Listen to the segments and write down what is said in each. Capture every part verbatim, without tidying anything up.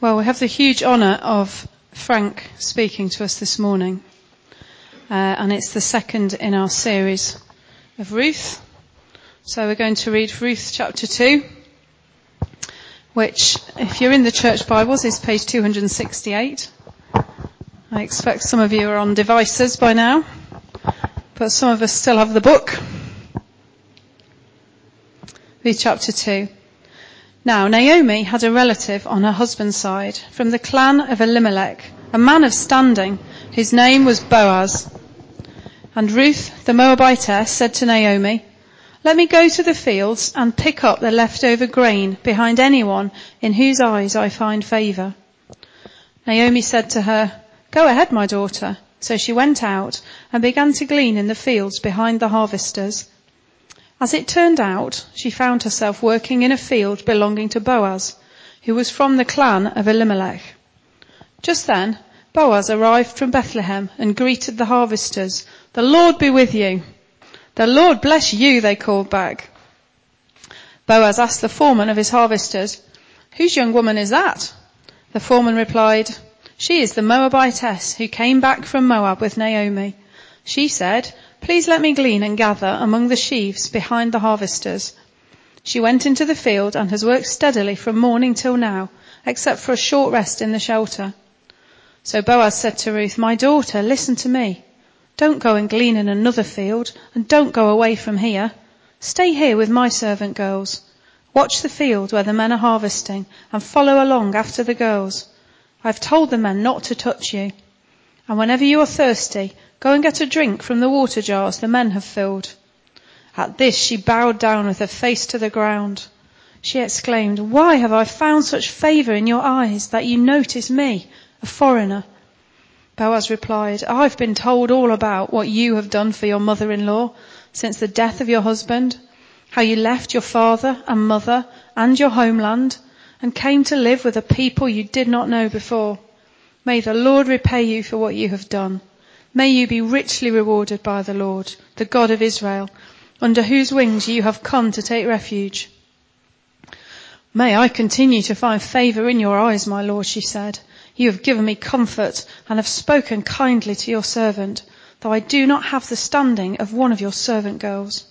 Well, we have the huge honour of Frank speaking to us this morning. Uh, and it's the second in our series of Ruth. So we're going to read Ruth chapter two, which, if you're in the church Bibles, is page two hundred sixty-eight. I expect some of you are on devices by now, but some of us still have the book. Ruth chapter two. Now, Naomi had a relative on her husband's side from the clan of Elimelech, a man of standing, whose name was Boaz. And Ruth, the Moabitess, said to Naomi, "Let me go to the fields and pick up the leftover grain behind anyone in whose eyes I find favour." Naomi said to her, "Go ahead, my daughter." So she went out and began to glean in the fields behind the harvesters. As it turned out, she found herself working in a field belonging to Boaz, who was from the clan of Elimelech. Just then, Boaz arrived from Bethlehem and greeted the harvesters. "The Lord be with you." "The Lord bless you," they called back. Boaz asked the foreman of his harvesters, "Whose young woman is that?" The foreman replied, "She is the Moabitess who came back from Moab with Naomi. She said, 'Please let me glean and gather among the sheaves behind the harvesters.' She went into the field and has worked steadily from morning till now, except for a short rest in the shelter." So Boaz said to Ruth, "My daughter, listen to me. Don't go and glean in another field, and don't go away from here. Stay here with my servant girls. Watch the field where the men are harvesting, and follow along after the girls. I've told the men not to touch you. And whenever you are thirsty, go and get a drink from the water jars the men have filled." At this she bowed down with her face to the ground. She exclaimed, "Why have I found such favour in your eyes that you notice me, a foreigner?" Boaz replied, "I've been told all about what you have done for your mother-in-law since the death of your husband, how you left your father and mother and your homeland and came to live with a people you did not know before. May the Lord repay you for what you have done. May you be richly rewarded by the Lord, the God of Israel, under whose wings you have come to take refuge." "May I continue to find favour in your eyes, my lord," she said. "You have given me comfort and have spoken kindly to your servant, though I do not have the standing of one of your servant girls."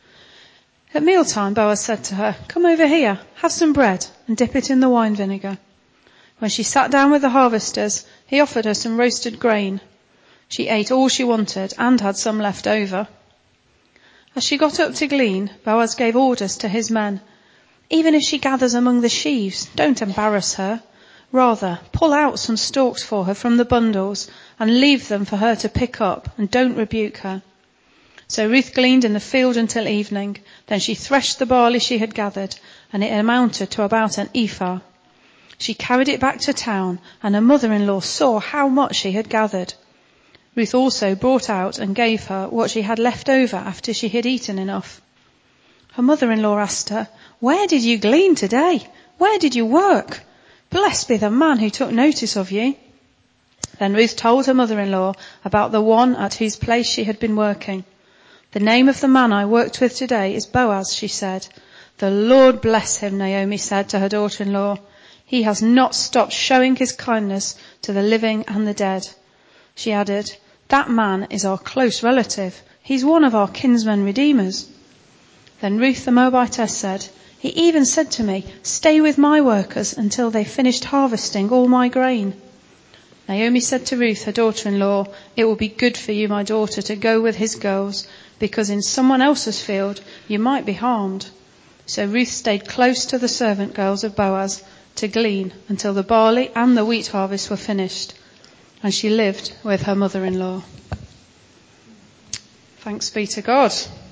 At mealtime, Boaz said to her, "Come over here, have some bread and dip it in the wine vinegar." When she sat down with the harvesters, he offered her some roasted grain. She ate all she wanted and had some left over. As she got up to glean, Boaz gave orders to his men. "Even if she gathers among the sheaves, don't embarrass her. Rather, pull out some stalks for her from the bundles and leave them for her to pick up, and don't rebuke her." So Ruth gleaned in the field until evening. Then she threshed the barley she had gathered, and it amounted to about an ephah. She carried it back to town, and her mother-in-law saw how much she had gathered. Ruth also brought out and gave her what she had left over after she had eaten enough. Her mother-in-law asked her, "Where did you glean today? Where did you work? Blessed be the man who took notice of you." Then Ruth told her mother-in-law about the one at whose place she had been working. "The name of the man I worked with today is Boaz," she said. "The Lord bless him," Naomi said to her daughter-in-law. "He has not stopped showing his kindness to the living and the dead." She added, "That man is our close relative. He's one of our kinsmen redeemers." Then Ruth the Moabitess said, "He even said to me, 'Stay with my workers until they finished harvesting all my grain.'" Naomi said to Ruth, her daughter-in-law, "It will be good for you, my daughter, to go with his girls, because in someone else's field you might be harmed." So Ruth stayed close to the servant girls of Boaz to glean until the barley and the wheat harvest were finished, and she lived with her mother-in-law. Thanks be to God.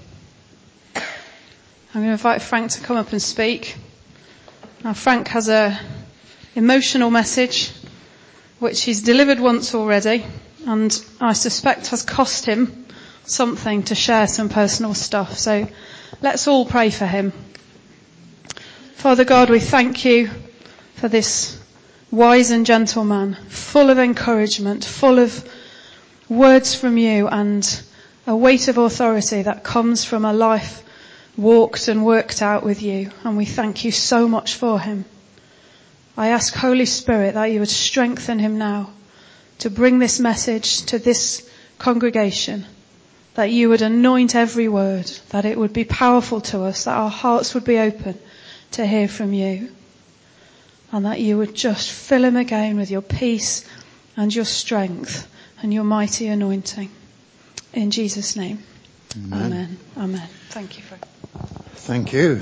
I'm going to invite Frank to come up and speak. Now, Frank has a emotional message which he's delivered once already, and I suspect has cost him something to share some personal stuff. So let's all pray for him. Father God, we thank you for this wise and gentle man, full of encouragement, full of words from you and a weight of authority that comes from a life walked and worked out with you. And we thank you so much for him. I ask, Holy Spirit, that you would strengthen him now to bring this message to this congregation, that you would anoint every word, that it would be powerful to us, that our hearts would be open to hear from you, and that you would just fill him again with your peace and your strength and your mighty anointing. In Jesus' name. Amen. Amen. Amen. Thank you, Fred. Thank you.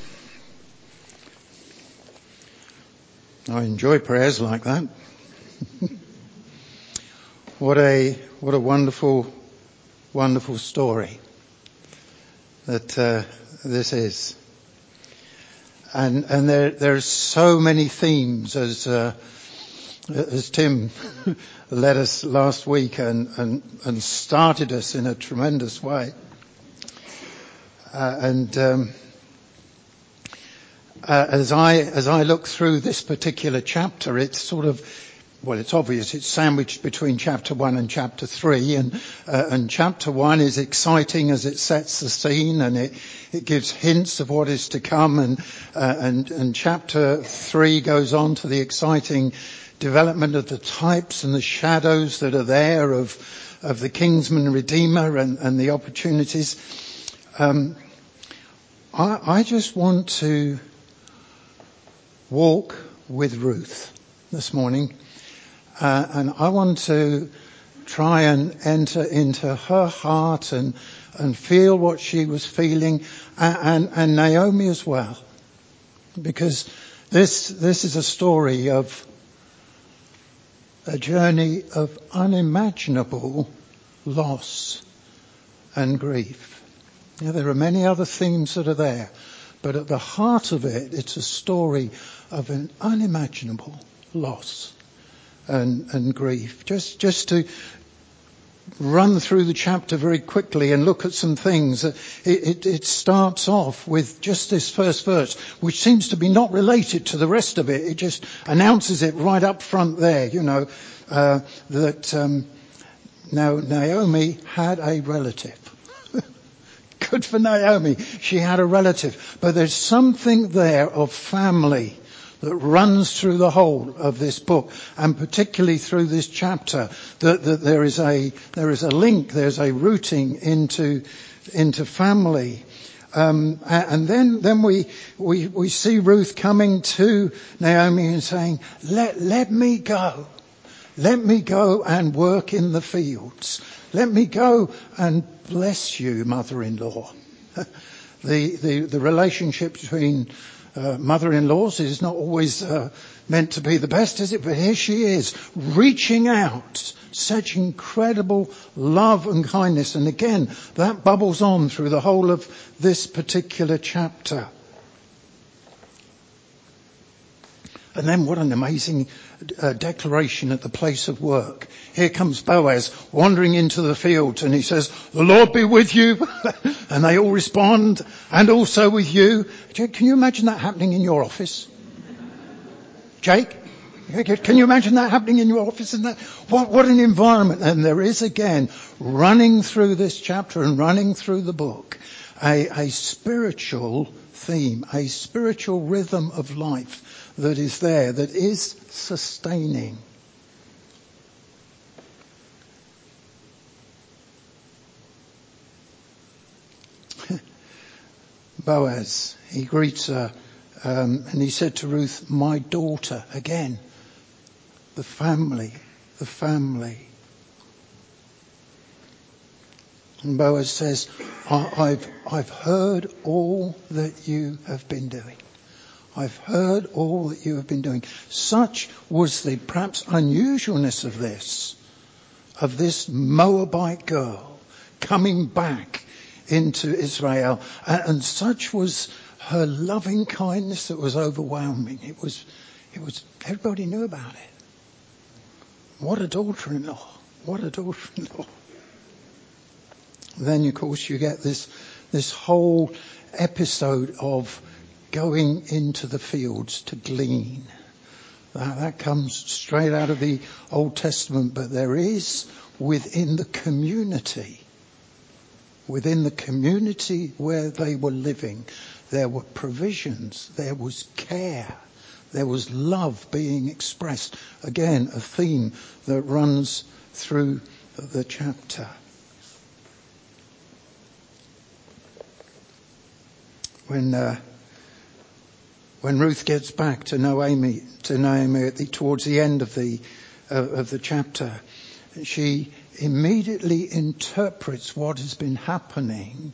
I enjoy prayers like that. What a what a wonderful, wonderful story that uh, this is, and and there there's so many themes as uh, as Tim led us last week and and and started us in a tremendous way, uh, and. Um, Uh, as I as I look through this particular chapter, it's sort of, well, it's obvious it's sandwiched between chapter one and chapter three, and uh, and chapter one is exciting as it sets the scene and it it gives hints of what is to come, and uh, and and chapter three goes on to the exciting development of the types and the shadows that are there of of the kinsman redeemer and and the opportunities. Um, I I just want to walk with Ruth this morning, uh, and I want to try and enter into her heart and and feel what she was feeling, and, and, and Naomi as well, because this this is a story of a journey of unimaginable loss and grief. Now, there are many other themes that are there, but at the heart of it, it's a story of an unimaginable loss and, and grief. Just, just to run through the chapter very quickly and look at some things. It, it, it starts off with just this first verse, which seems to be not related to the rest of it. It just announces it right up front there, you know, uh, that um, now Naomi had a relative. Good for Naomi. She had a relative. But there's something there of family that runs through the whole of this book, and particularly through this chapter, that, that there is a there is a link, there's a rooting into into family. Um, and then then we, we we see Ruth coming to Naomi and saying, let let me go. Let me go and work in the fields. Let me go and bless you, mother-in-law. the, the, the relationship between uh, mother-in-laws is not always uh, meant to be the best, is it? But here she is, reaching out, such incredible love and kindness. And again, that bubbles on through the whole of this particular chapter. And then what an amazing uh, declaration at the place of work. Here comes Boaz wandering into the fields, and he says, the Lord be with you. And they all respond, and also with you. Jake, can you imagine that happening in your office? Jake? Can you imagine that happening in your office? And that, what, what an environment. And there is again, running through this chapter and running through the book, a, a spiritual theme, a spiritual rhythm of life that is there, that is sustaining. Boaz, he greets her, um, and he said to Ruth, my daughter. Again, the family, the family. And Boaz says, I, I've, I've heard all that you have been doing. I've heard all that you have been doing. Such was the perhaps unusualness of this, of this Moabite girl coming back into Israel. And, and such was her loving kindness that was overwhelming. It was, it was, everybody knew about it. What a daughter-in-law. What a daughter-in-law. Then, of course, you get this, this whole episode of going into the fields to glean. That, that comes straight out of the Old Testament, but there is within the community, within the community where they were living, there were provisions, there was care, There was love being expressed. Again, a theme that runs through the chapter. When uh, when Ruth gets back to Naomi, to Naomi at the, towards the end of the uh, of the chapter, she immediately interprets what has been happening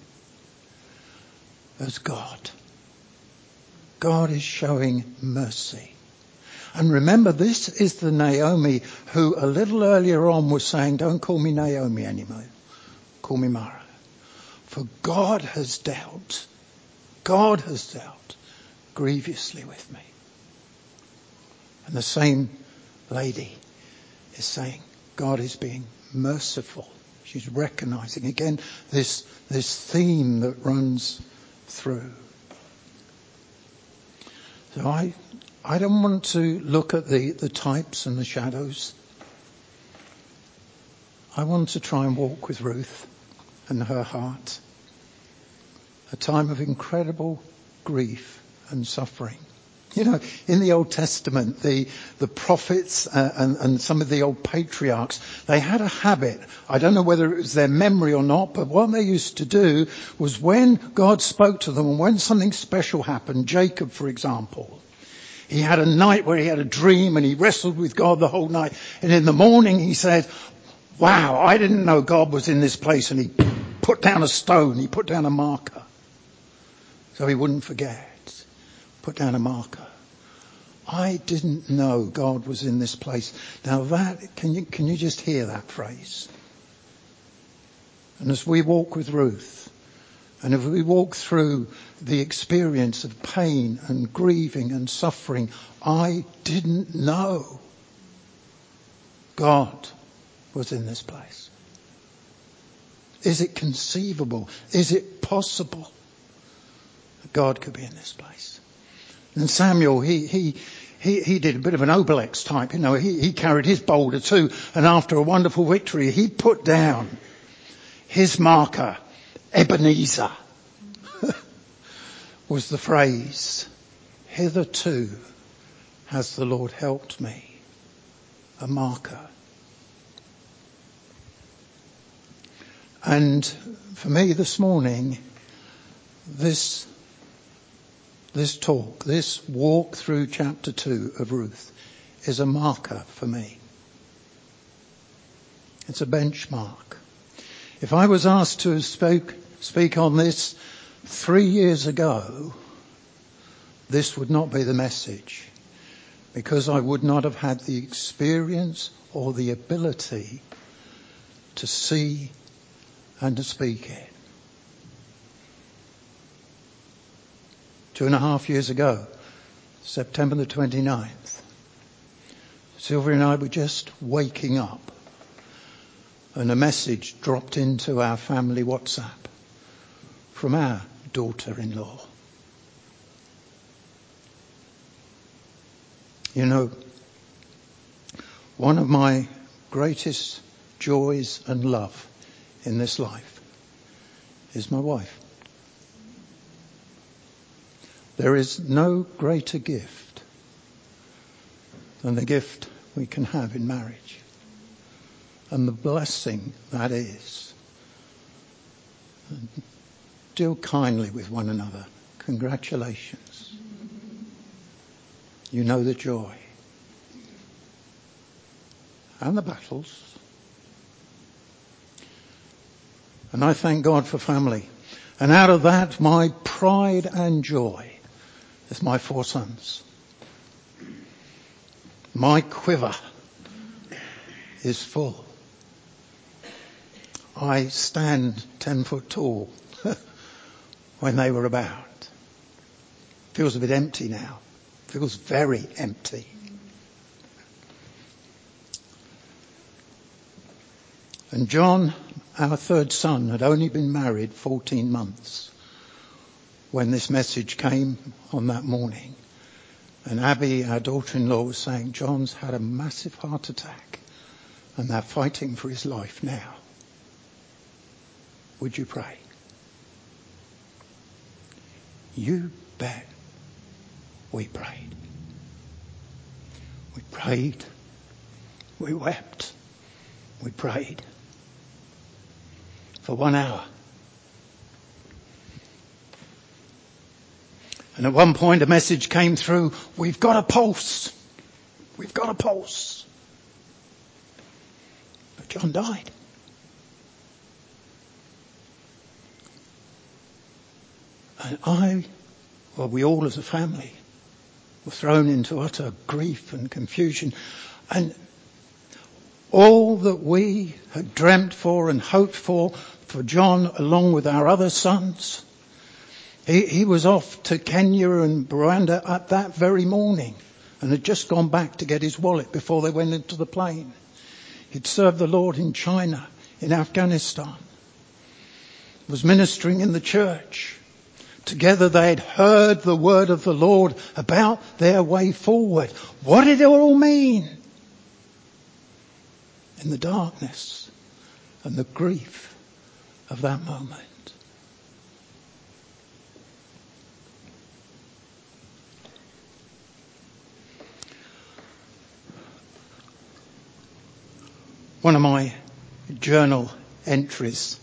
as God. God is showing mercy. And remember, this is the Naomi who a little earlier on was saying, don't call me Naomi anymore. Call me Mara. For God has dealt, God has dealt grievously with me. And the same lady is saying, God is being merciful. She's recognizing again this, this theme that runs through. So I, I don't want to look at the, the types and the shadows. I want to try and walk with Ruth and her heart. A time of incredible grief and suffering. You know, in the Old Testament, the, the prophets uh, and, and some of the old patriarchs, they had a habit. I don't know whether it was their memory or not, but what they used to do was when God spoke to them and when something special happened, Jacob, for example, he had a night where he had a dream and he wrestled with God the whole night. And in the morning he said, wow, I didn't know God was in this place. And he put down a stone, he put down a marker so he wouldn't forget. Put down a marker. I didn't know God was in this place. Now that, can you, can you just hear that phrase? And as we walk with Ruth, and if we walk through the experience of pain and grieving and suffering, I didn't know God was in this place. Is it conceivable? Is it possible that God could be in this place? And Samuel, he, he, he, he did a bit of an Obelix type, you know, he, he carried his boulder too, and after a wonderful victory, he put down his marker, Ebenezer, was the phrase, hitherto has the Lord helped me, a marker. And for me this morning, this This talk, this walk through chapter two of Ruth is a marker for me. It's a benchmark. If I was asked to speak, speak on this three years ago, this would not be the message, because I would not have had the experience or the ability to see and to speak it. Two and a half years ago, September the twenty-ninth, Sylvia and I were just waking up and a message dropped into our family WhatsApp from our daughter-in-law. You know, one of my greatest joys and love in this life is my wife. There is no greater gift than the gift we can have in marriage and the blessing that is. And deal kindly with one another. Congratulations. You know the joy and the battles. And I thank God for family. And out of that, my pride and joy is my four sons. My quiver is full. I stand ten foot tall when they were about. Feels a bit empty now. Feels very empty. And John, our third son, had only been married fourteen months when this message came on that morning. And Abby, our daughter-in-law, was saying, John's had a massive heart attack and they're fighting for his life now. Would you pray? You bet we prayed. We prayed. We wept. We prayed. For one hour. And at one point a message came through, we've got a pulse. We've got a pulse. But John died. And I, well, we all as a family were thrown into utter grief and confusion. And all that we had dreamt for and hoped for, for John, along with our other sons, he, he was off to Kenya and Rwanda at that very morning and had just gone back to get his wallet before they went into the plane. He'd served the Lord in China, in Afghanistan, was ministering in the church. Together they had heard the word of the Lord about their way forward. What did it all mean? In the darkness and the grief of that moment. One of my journal entries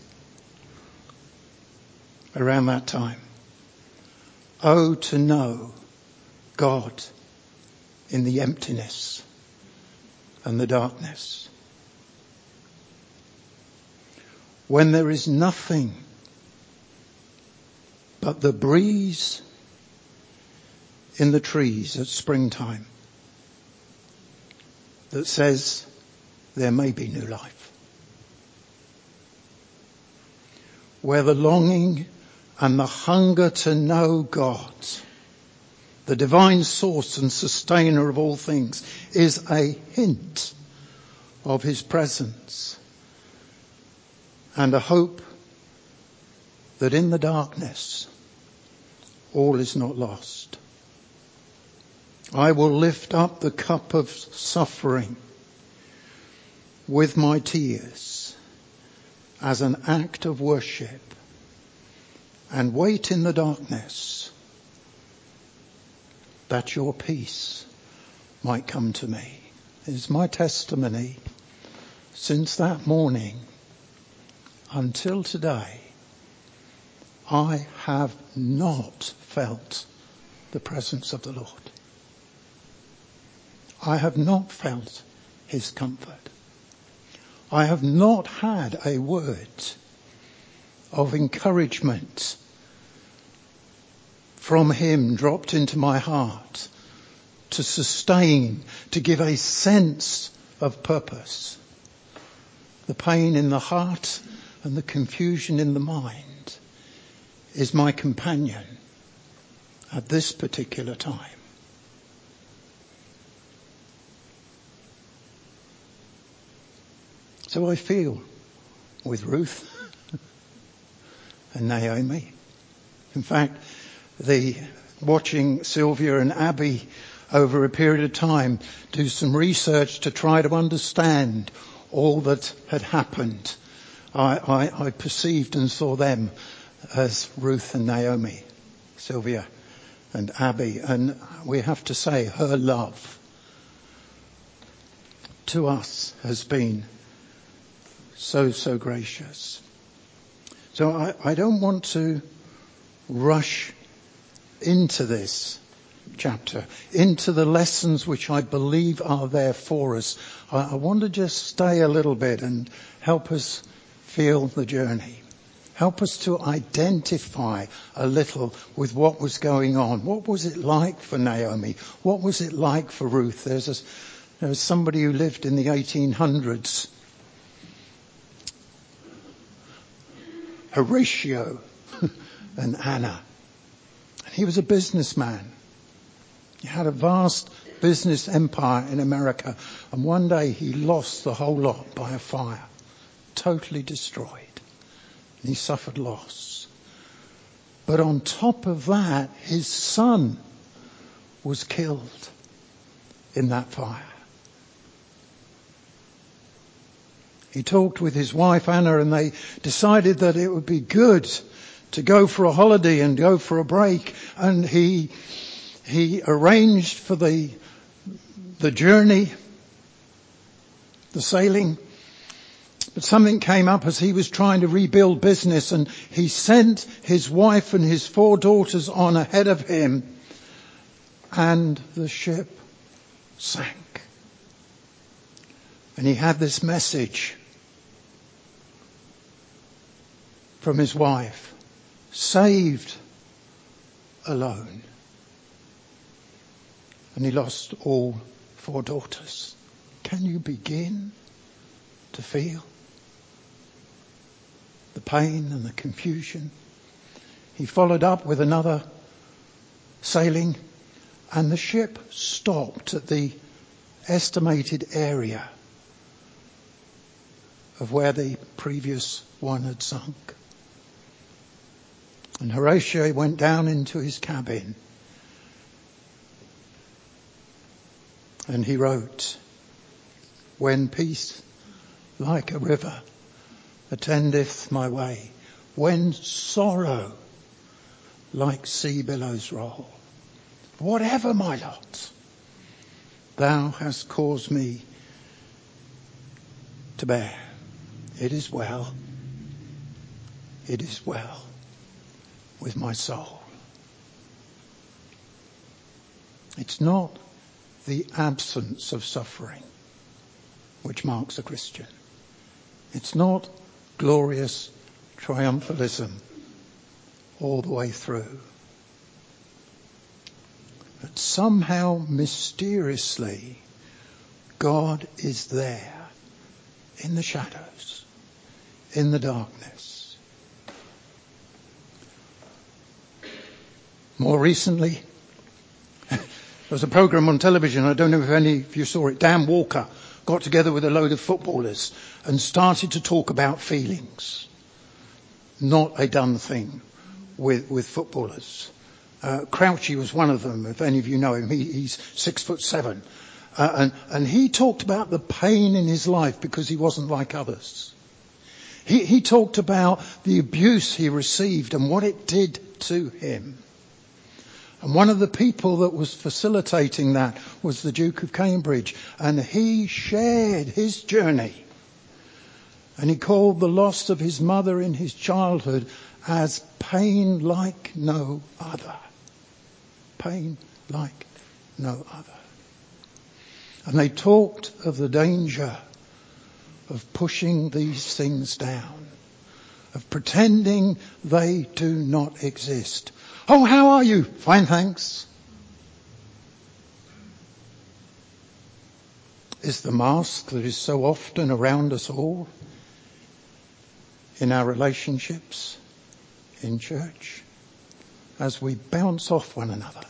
around that time. Oh, to know God in the emptiness and the darkness. When there is nothing but the breeze in the trees at springtime that says there may be new life. Where the longing and the hunger to know God, the divine source and sustainer of all things, is a hint of his presence and a hope that in the darkness all is not lost. I will lift up the cup of suffering with my tears as an act of worship and wait in the darkness that your peace might come to me. It is my testimony since that morning until today, I have not felt the presence of the Lord. I have not felt his comfort. I have not had a word of encouragement from him dropped into my heart to sustain, to give a sense of purpose. The pain in the heart and the confusion in the mind is my companion at this particular time. So I feel with Ruth and Naomi. In fact, the watching Sylvia and Abby over a period of time do some research to try to understand all that had happened. I, I, I perceived and saw them as Ruth and Naomi, Sylvia and Abby, and we have to say her love to us has been so, so gracious. So I, I don't want to rush into this chapter, into the lessons which I believe are there for us. I, I want to just stay a little bit and help us feel the journey. Help us to identify a little with what was going on. What was it like for Naomi? What was it like for Ruth? There's a, there was somebody who lived in the eighteen hundreds, Horatio and Anna. And he was a businessman. He had a vast business empire in America. And one day he lost the whole lot by a fire. Totally destroyed. And he suffered loss. But on top of that, his son was killed in that fire. He talked with his wife Anna and they decided that it would be good to go for a holiday and go for a break. And he, he arranged for the the journey, the sailing. But something came up as he was trying to rebuild business, and he sent his wife and his four daughters on ahead of him, and the ship sank. And he had this message from his wife: saved alone. And he lost all four daughters. Can you begin to feel the pain and the confusion? He followed up with another sailing, and the ship stopped at the estimated area of where the previous one had sunk. And Horatio went down into his cabin, and he wrote, "When peace like a river attendeth my way, when sorrow like sea billows roll, whatever my lot, thou hast caused me to bear. It is well, it is well with my soul." It's not the absence of suffering which marks a Christian. It's not glorious triumphalism all the way through. But somehow, mysteriously, God is there in the shadows, in the darkness. More recently, there was a program on television, I don't know if any of you saw it. Dan Walker got together with a load of footballers and started to talk about feelings. Not a done thing with, with footballers. Uh, Crouchy was one of them, if any of you know him. He, he's six foot seven. Uh, and, and he talked about the pain in his life because he wasn't like others. He, he talked about the abuse he received and what it did to him. And one of the people that was facilitating that was the Duke of Cambridge. And he shared his journey. And he called the loss of his mother in his childhood as pain like no other. Pain like no other. And they talked of the danger of pushing these things down, of pretending they do not exist. "Oh, how are you?" "Fine, thanks." Is the mask that is so often around us all, in our relationships, in church, as we bounce off one another.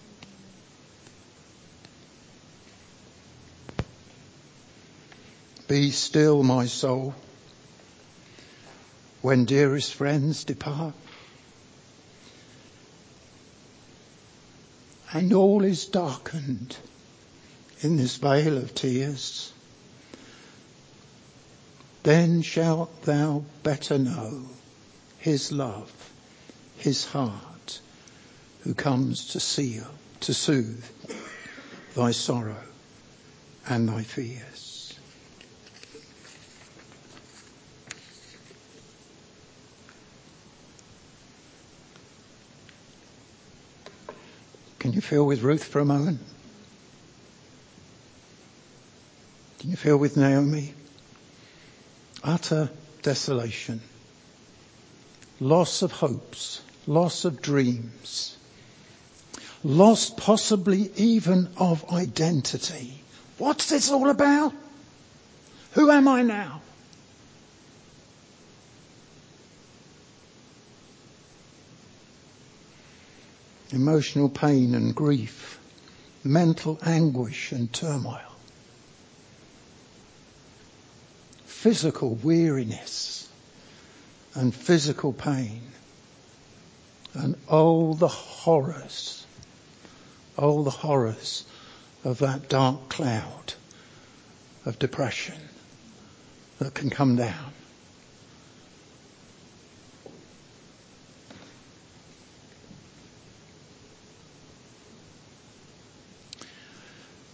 Be still, my soul, when dearest friends depart, and all is darkened in this vale of tears. Then shalt thou better know his love, his heart, who comes to seal, to soothe thy sorrow and thy fears. Can you feel with Ruth for a moment? Can you feel with Naomi? Utter desolation, loss of hopes, loss of dreams, loss possibly even of identity. What's this all about? Who am I now? Emotional pain and grief, mental anguish and turmoil, physical weariness and physical pain, and oh, the horrors, oh, the horrors of that dark cloud of depression that can come down.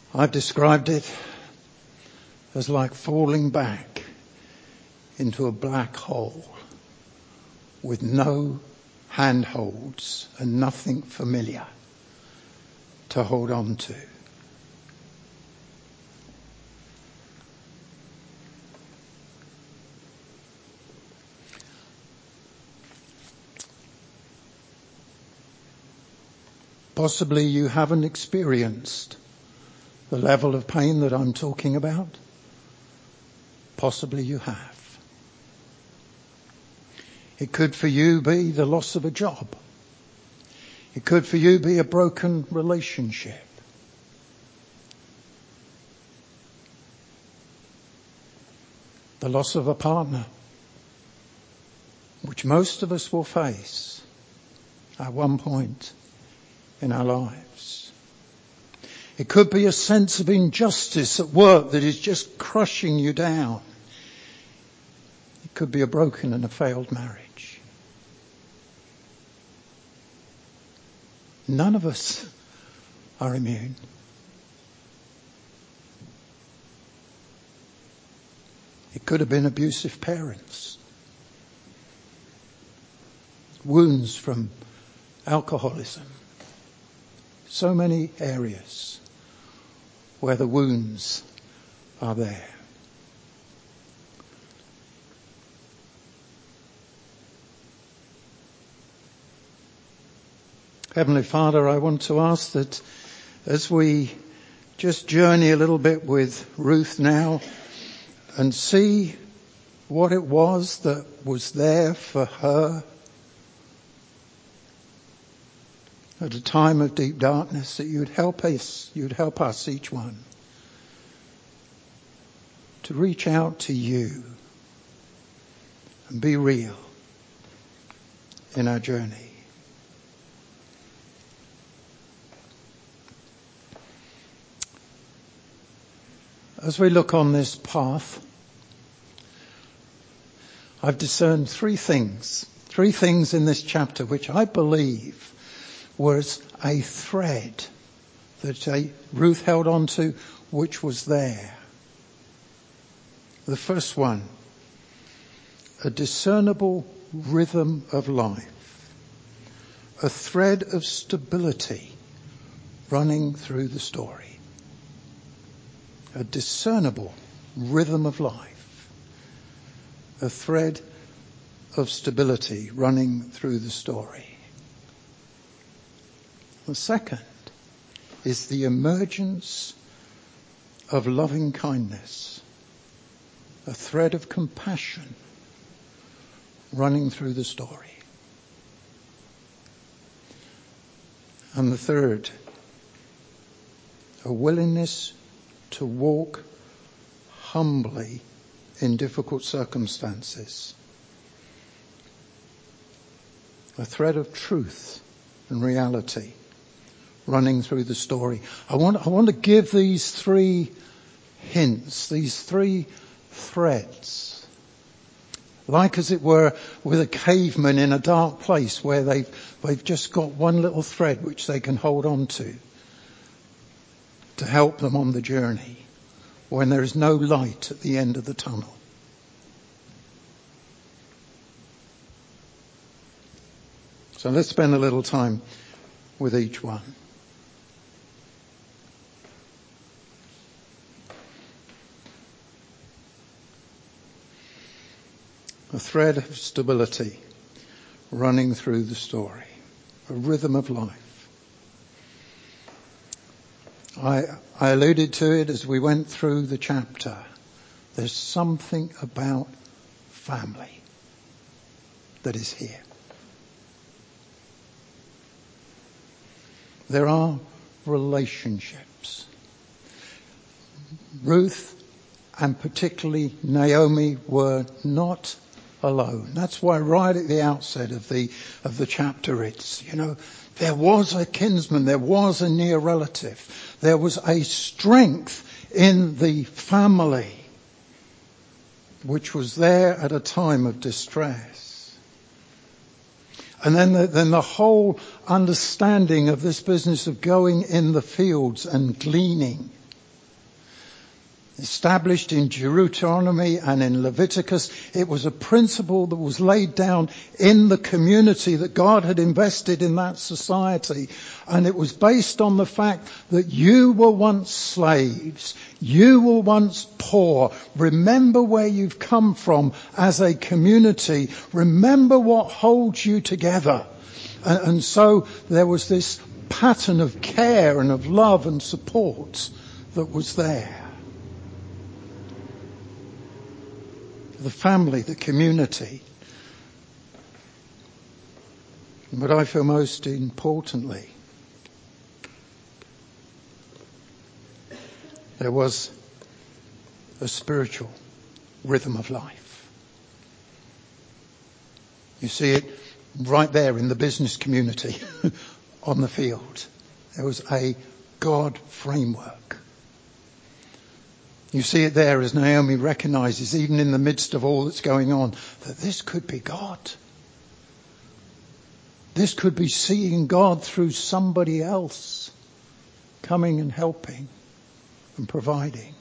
I've described it as like falling back into a black hole with no handholds and nothing familiar to hold on to. Possibly you haven't experienced the level of pain that I'm talking about. Possibly you have. It could for you be the loss of a job. It could for you be a broken relationship. The loss of a partner, which most of us will face at one point in our lives. It could be a sense of injustice at work that is just crushing you down. It could be a broken and a failed marriage. None of us are immune. It could have been abusive parents. Wounds from alcoholism. So many areas where the wounds are there. Heavenly Father, I want to ask that as we just journey a little bit with Ruth now and see what it was that was there for her at a time of deep darkness, that you'd help us, you'd help us, each one, to reach out to you and be real in our journey. As we look on this path, I've discerned three things, three things in this chapter which I believe was a thread that a, Ruth held on to, which was there. The first one, a discernible rhythm of life, a thread of stability running through the story. A discernible rhythm of life, a thread of stability running through the story. The second is the emergence of loving kindness, a thread of compassion running through the story. And the third, a willingness to walk humbly in difficult circumstances, a thread of truth and reality running through the story. I want, I want to give these three hints, these three threads, like as it were with a caveman in a dark place where they've, they've just got one little thread which they can hold on to, to help them on the journey when there is no light at the end of the tunnel. So let's spend a little time with each one. A thread of stability running through the story, a rhythm of life. I, I alluded to it as we went through the chapter. There's something about family that is here. There are relationships. Ruth and particularly Naomi were not alone. That's why right at the outset of the of the chapter it's, you know, there was a kinsman, there was a near relative, there was a strength in the family which was there at a time of distress. And then the, then the whole understanding of this business of going in the fields and gleaning established in Deuteronomy and in Leviticus. It was a principle that was laid down in the community that God had invested in that society. And it was based on the fact that you were once slaves. You were once poor. Remember where you've come from as a community. Remember what holds you together. And, and so there was this pattern of care and of love and support that was there. The family, the community. But I feel most importantly, there was a spiritual rhythm of life. You see it right there in the business community on the field. There was a God framework. You see it there as Naomi recognizes, even in the midst of all that's going on, that this could be God. This could be seeing God through somebody else, coming and helping and providing.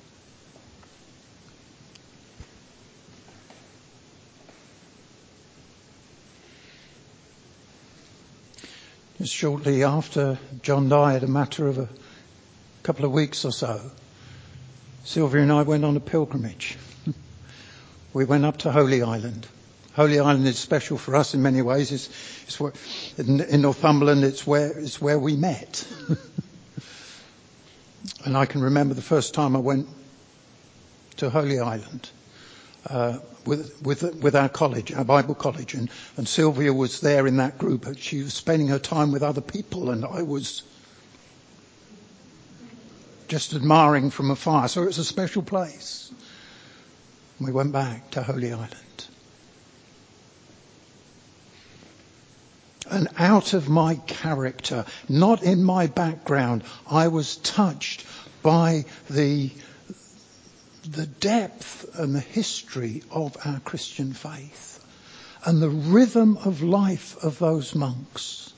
Just shortly after John died, a matter of a couple of weeks or so, Sylvia and I went on a pilgrimage. We went up to Holy Island. Holy Island is special for us in many ways. It's, it's where, in, in Northumberland, it's where, it's where we met. And I can remember the first time I went to Holy Island, uh, with, with, with our college, our Bible college, and, and Sylvia was there in that group. She was spending her time with other people, and I was just admiring from afar. So it was a special place. We went back to Holy Island. And out of my character, not in my background, I was touched by the, the depth and the history of our Christian faith and the rhythm of life of those monks.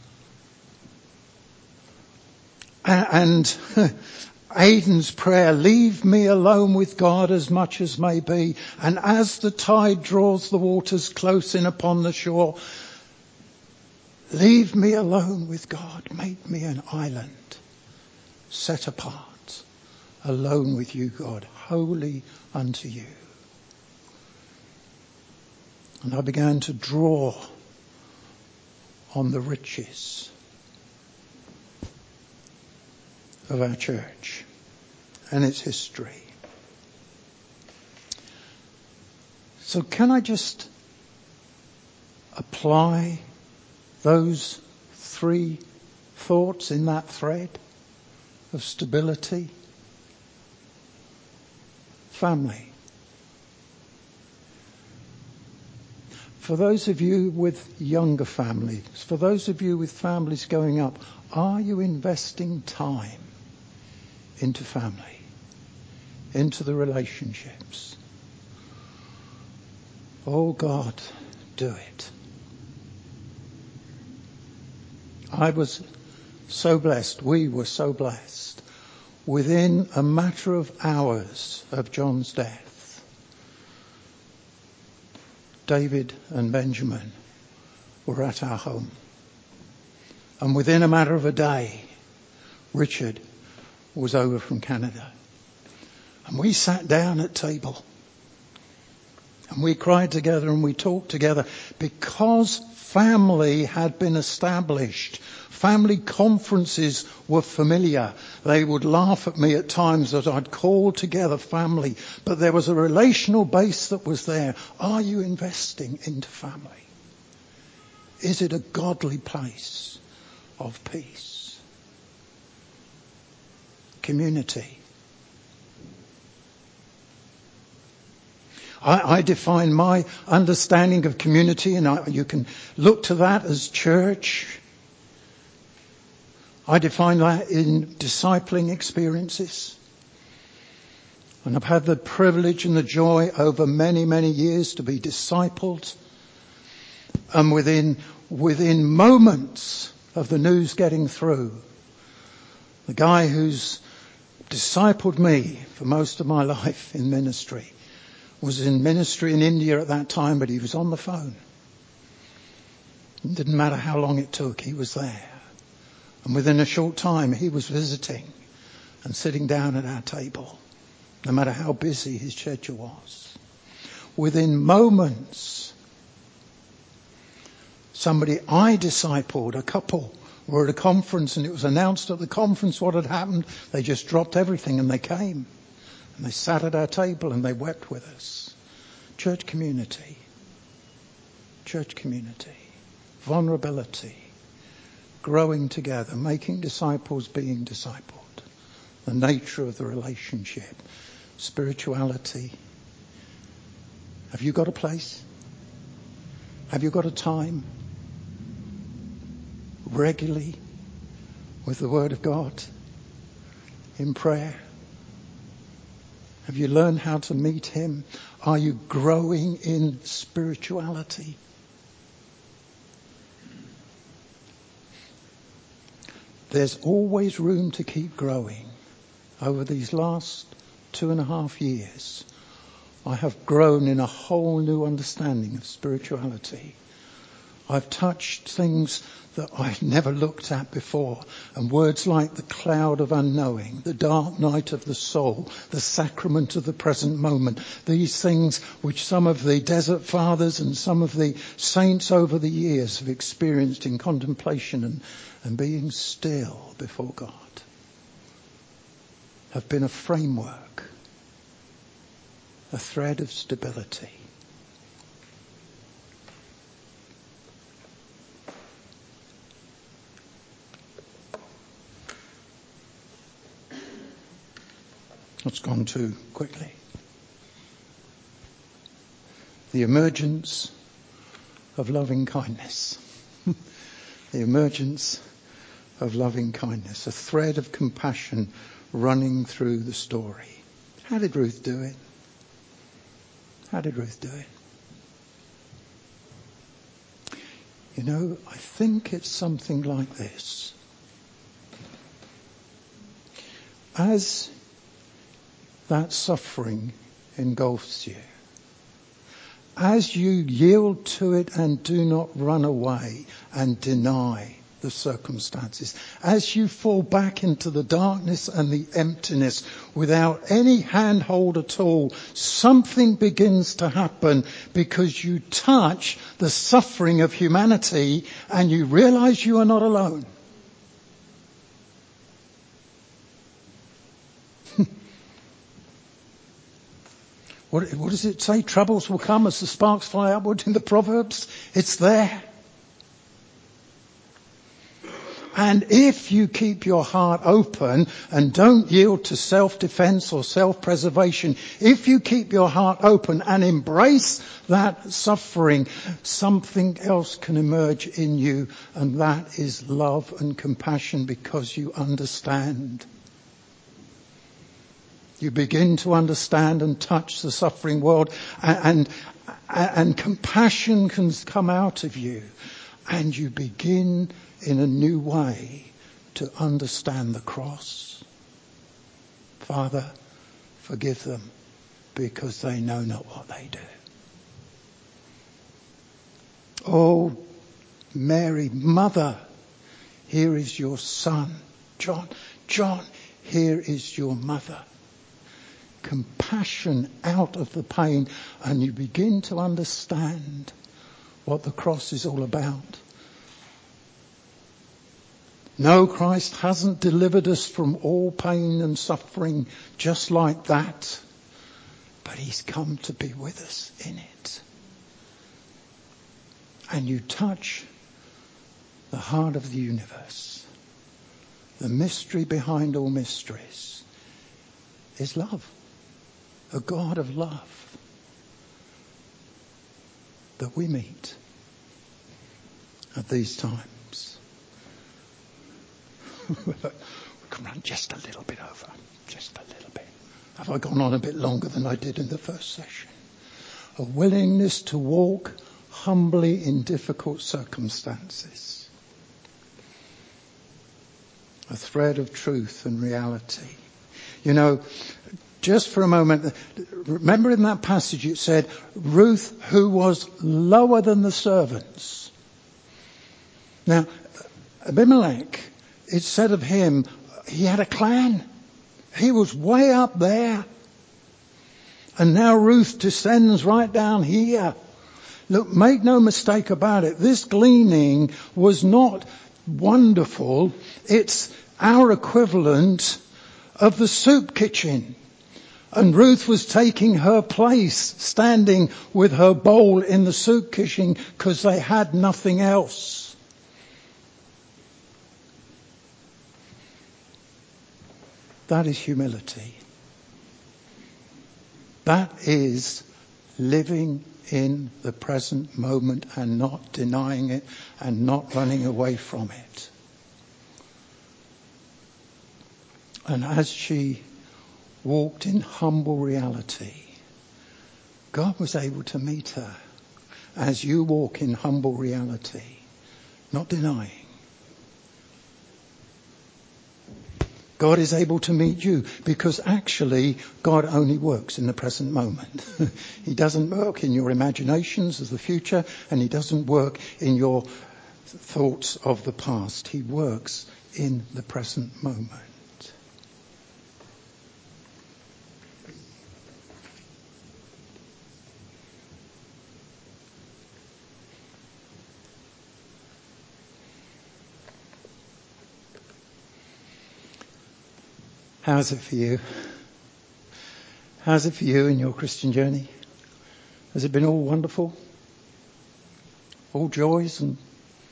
And, and Aidan's prayer, leave me alone with God as much as may be. And as the tide draws the waters close in upon the shore, leave me alone with God. Make me an island set apart, alone with you, God, holy unto you. And I began to draw on the riches of our church and its history. So can I just apply those three thoughts in that thread of stability? Family. For those of you with younger families, for those of you with families going up, are you investing time into family, into the relationships? Oh God, do it. I was so blessed, we were so blessed. Within a matter of hours of John's death, David and Benjamin were at our home. And within a matter of a day, Richard was over from Canada. And we sat down at table. And we cried together and we talked together because family had been established. Family conferences were familiar. They would laugh at me at times that I'd call together family. But there was a relational base that was there. Are you investing into family? Is it a godly place of peace? Community. I, I define my understanding of community, and I, you can look to that as church. I define that in discipling experiences. And I've had the privilege and the joy over many, many years to be discipled. And within, within moments of the news getting through, the guy who's discipled me for most of my life in ministry. Was in ministry in India at that time, but he was on the phone. It didn't matter how long it took, he was there. And within a short time, he was visiting and sitting down at our table, no matter how busy his schedule was. Within moments, somebody I discipled, a couple, were at a conference, and it was announced at the conference what had happened. They just dropped everything and they came. And they sat at our table and they wept with us. Church community. Church community. Vulnerability. Growing together. Making disciples, being discipled. The nature of the relationship. Spirituality. Have you got a place? Have you got a time? Regularly with the Word of God? In prayer? Have you learned how to meet Him? Are you growing in spirituality? There's always room to keep growing. Over these last two and a half years, I have grown in a whole new understanding of spirituality. I've touched things that I've never looked at before, and words like the cloud of unknowing, the dark night of the soul, the sacrament of the present moment, these things which some of the desert fathers and some of the saints over the years have experienced in contemplation and, and being still before God, have been a framework, a thread of stability. It's gone too quickly. The emergence of loving kindness. The emergence of loving kindness. A thread of compassion running through the story. How did Ruth do it? How did Ruth do it? You know, I think it's something like this. As that suffering engulfs you, as you yield to it and do not run away and deny the circumstances, as you fall back into the darkness and the emptiness without any handhold at all, something begins to happen because you touch the suffering of humanity and you realize you are not alone. What, what does it say? Troubles will come as the sparks fly upward in the Proverbs. It's there. And if you keep your heart open and don't yield to self-defense or self-preservation, if you keep your heart open and embrace that suffering, something else can emerge in you, and that is love and compassion, because you understand. You begin to understand and touch the suffering world, and, and, and compassion can come out of you, and you begin in a new way to understand the cross. Father, forgive them because they know not what they do. Oh, Mary, Mother, here is your son. John, John, here is your mother. Compassion out of the pain, and you begin to understand what the cross is all about. No, Christ hasn't delivered us from all pain and suffering just like that, but He's come to be with us in it. And you touch the heart of the universe. The mystery behind all mysteries is love. A God of love that we meet at these times. We can run just a little bit over, just a little bit. Have I gone on a bit longer than I did in the first session? A willingness to walk humbly in difficult circumstances. A thread of truth and reality. You know, just for a moment, remember in that passage it said, Ruth, who was lower than the servants. Now, Abimelech, it said of him, he had a clan. He was way up there. And now Ruth descends right down here. Look, make no mistake about it. This gleaning was not wonderful. It's our equivalent of the soup kitchen. And Ruth was taking her place, standing with her bowl in the soup kitchen because they had nothing else. That is humility. That is living in the present moment and not denying it and not running away from it. And as she walked in humble reality, God was able to meet her as you walk in humble reality, not denying. God is able to meet you because actually God only works in the present moment. He doesn't work in your imaginations of the future, and he doesn't work in your thoughts of the past. He works in the present moment. How's it for you? How's it for you in your Christian journey? Has it been all wonderful? All joys? And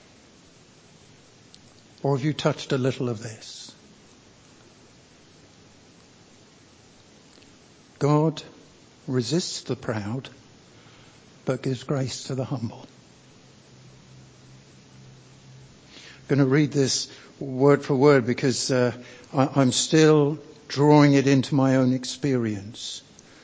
or have you touched a little of this? God resists the proud, but gives grace to the humble. I'm going to read this word for word because uh, I, I'm still drawing it into my own experience.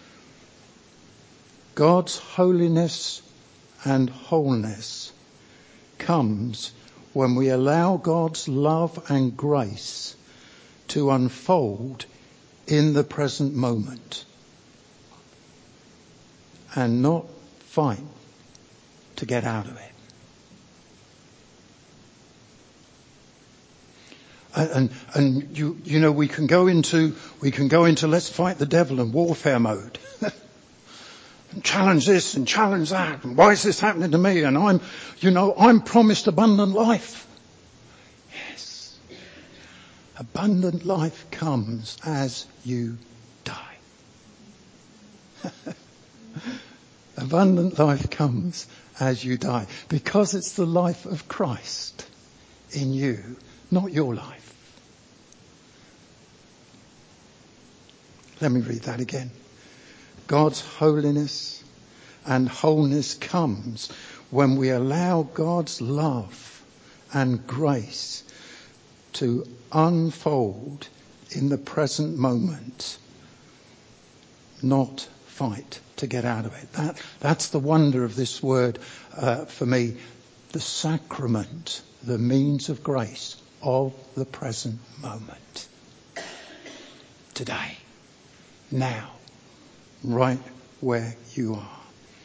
God's holiness and wholeness comes when we allow God's love and grace to unfold in the present moment and not fight to get out of it. And, and you, you know, we can go into, we can go into let's fight the devil and warfare mode. And challenge this and challenge that. And why is this happening to me? And I'm, you know, I'm promised abundant life. Yes. Abundant life comes as you die. Abundant life comes as you die. Because it's the life of Christ in you, not your life. Let me read that again. God's holiness and wholeness comes when we allow God's love and grace to unfold in the present moment, not fight to get out of it. That, that's the wonder of this word uh, for me. The sacrament, the means of grace of the present moment. Today. Now. Right where you are.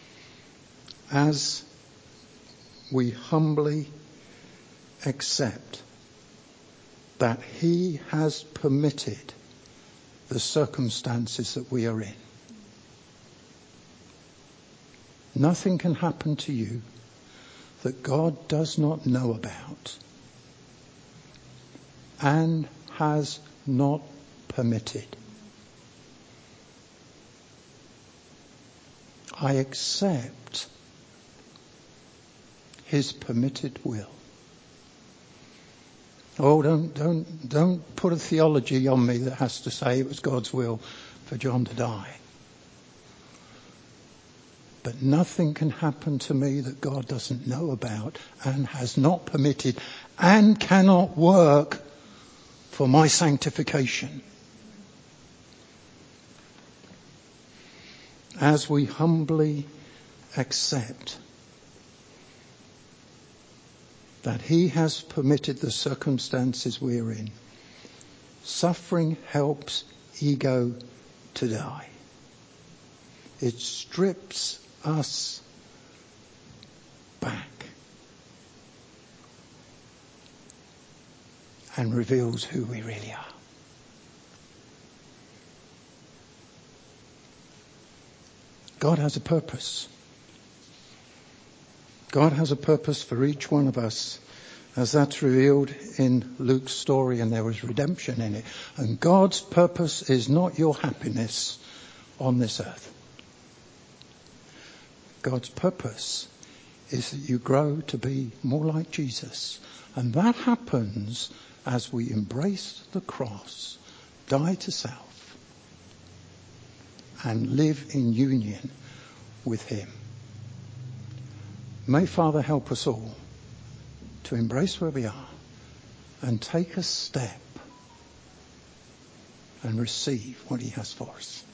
As we humbly accept that he has permitted the circumstances that we are in. Nothing can happen to you that God does not know about and has not permitted. I accept his permitted will. Oh, don't, don't, don't put a theology on me that has to say it was God's will for John to die. But nothing can happen to me that God doesn't know about and has not permitted and cannot work for my sanctification. As we humbly accept that he has permitted the circumstances we're in, suffering helps ego to die. It strips us back and reveals who we really are. God has a purpose. God has a purpose for each one of us, as that's revealed in Luke's story, and there was redemption in it. And God's purpose is not your happiness on this earth. God's purpose is that you grow to be more like Jesus. And that happens as we embrace the cross, die to self, and live in union with him. May Father help us all to embrace where we are and take a step and receive what he has for us.